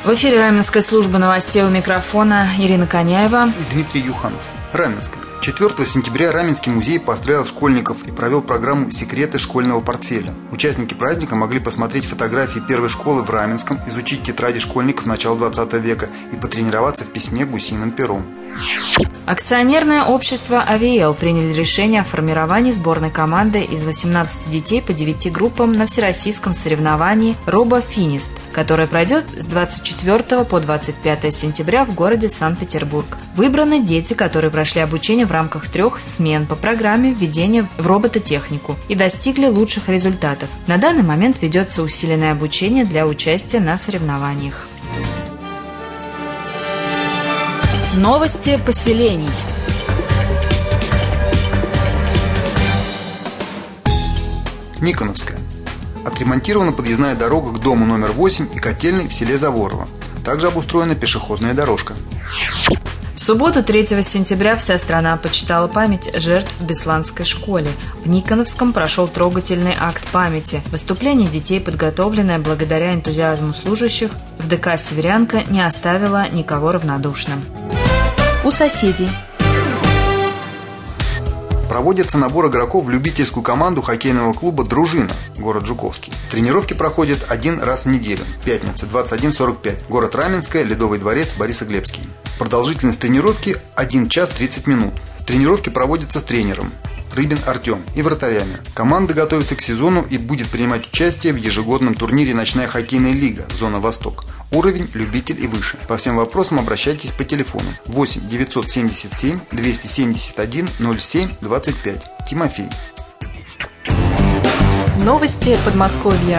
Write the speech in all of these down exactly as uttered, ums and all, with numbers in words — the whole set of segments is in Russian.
В эфире Раменская служба новостей, у микрофона Ирина Коняева и Дмитрий Юханов. Раменская. четвёртого сентября Раменский музей поздравил школьников и провел программу «Секреты школьного портфеля». Участники праздника могли посмотреть фотографии первой школы в Раменском, изучить тетради школьников начала двадцатого века и потренироваться в письме гусиным пером. Акционерное общество «Авиэл» приняли решение о формировании сборной команды из восемнадцати детей по девяти группам на всероссийском соревновании «Робофинист», которое пройдет с двадцать четвёртого по двадцать пятое сентября в городе Санкт-Петербург. Выбраны дети, которые прошли обучение в рамках трех смен по программе введения в робототехнику и достигли лучших результатов. На данный момент ведется усиленное обучение для участия на соревнованиях. Новости поселений. Никоновская. Отремонтирована подъездная дорога к дому номер восемь и котельной в селе Заворово. Также обустроена пешеходная дорожка. В субботу, третьего сентября, вся страна почитала память жертв в Бесланской школе. В Никоновском прошел трогательный акт памяти. Выступление детей, подготовленное благодаря энтузиазму служащих, в ДК «Северянка» не оставило никого равнодушным. У соседей. Проводится набор игроков в любительскую команду хоккейного клуба «Дружина», город Жуковский. Тренировки проходят один раз в неделю. Пятница, двадцать один сорок пять. Город Раменское, Ледовый дворец, Борисоглебский. Продолжительность тренировки один час тридцать минут. Тренировки проводятся с тренером Рыбин Артем и вратарями. Команда готовится к сезону и будет принимать участие в ежегодном турнире «Ночная хоккейная лига. Зона Восток». Уровень любитель и выше. По всем вопросам обращайтесь по телефону восемь девятьсот семьдесят семь двести семьдесят один ноль семь двадцать пять. Тимофей. Новости Подмосковья.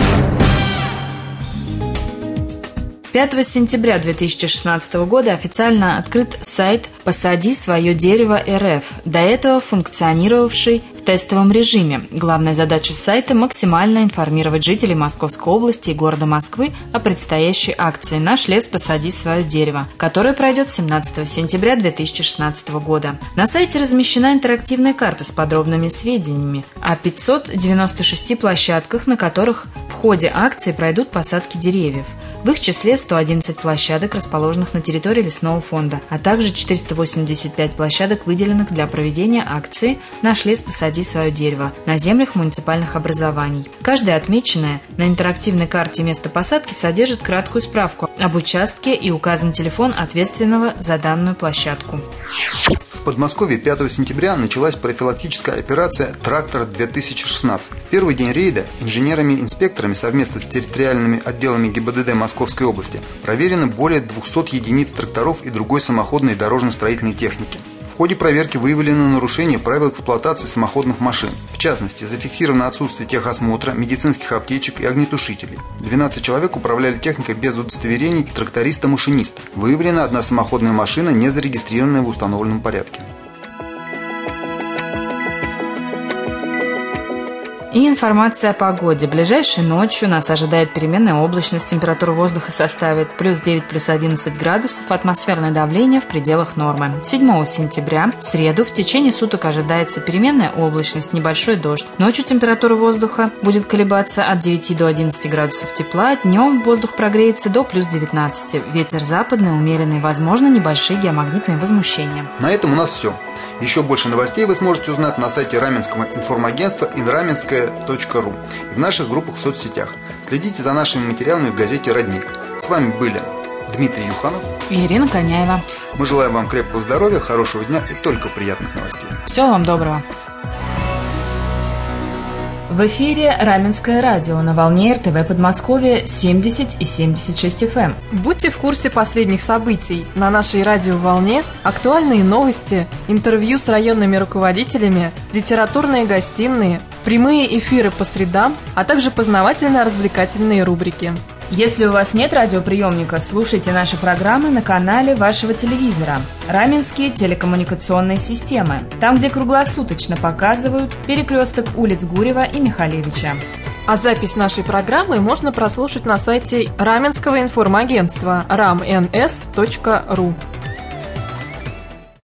пятого сентября две тысячи шестнадцатого года официально открыт сайт «Посади свое дерево РФ», до этого функционировавший в тестовом режиме. Главная задача сайта – максимально информировать жителей Московской области и города Москвы о предстоящей акции «Наш лес, посади свое дерево», которая пройдет семнадцатого сентября две тысячи шестнадцатого года. На сайте размещена интерактивная карта с подробными сведениями о пятистах девяноста шести площадках, на которых в ходе акции пройдут посадки деревьев. В их числе сто одиннадцать площадок, расположенных на территории лесного фонда, а также четыреста восемьдесят пять площадок, выделенных для проведения акции «Наш лес, посади свое дерево» на землях муниципальных образований. Каждое отмеченное на интерактивной карте место посадки содержит краткую справку об участке и указан телефон ответственного за данную площадку. В Подмосковье пятого сентября началась профилактическая операция «Трактор-две тысячи шестнадцать». В первый день рейда инженерами-инспекторами совместно с территориальными отделами ГИБДД Московской области проверено более двухсот единиц тракторов и другой самоходной дорожно-строительной техники. В ходе проверки выявлено нарушение правил эксплуатации самоходных машин. В частности, зафиксировано отсутствие техосмотра, медицинских аптечек и огнетушителей. двенадцать человек управляли техникой без удостоверений тракториста-машиниста. Выявлена одна самоходная машина, не зарегистрированная в установленном порядке. И информация о погоде. Ближайшей ночью нас ожидает переменная облачность, температура воздуха составит плюс девять, плюс одиннадцать градусов, атмосферное давление в пределах нормы. седьмого сентября, в среду, в течение суток ожидается переменная облачность, небольшой дождь. Ночью температура воздуха будет колебаться от девяти до одиннадцати градусов тепла, днем воздух прогреется до плюс девятнадцати. Ветер западный, умеренный, возможно небольшие геомагнитные возмущения. На этом у нас все. Еще больше новостей вы сможете узнать на сайте Раменского информагентства инраменское точка ру и в наших группах в соцсетях. Следите за нашими материалами в газете «Родник». С вами были Дмитрий Юханов и Ирина Коняева. Мы желаем вам крепкого здоровья, хорошего дня и только приятных новостей. Всего вам доброго. В эфире Раменское радио на волне эр тэ вэ Подмосковье семьдесят и семьдесят шесть эф эм. Будьте в курсе последних событий на нашей радиоволне, актуальные новости, интервью с районными руководителями, литературные гостиные, прямые эфиры по средам, а также познавательно-развлекательные рубрики. Если у вас нет радиоприемника, слушайте наши программы на канале вашего телевизора «Раменские телекоммуникационные системы», там, где круглосуточно показывают перекресток улиц Гурьева и Михалевича. А запись нашей программы можно прослушать на сайте Раменского информагентства рам эн эс точка ру.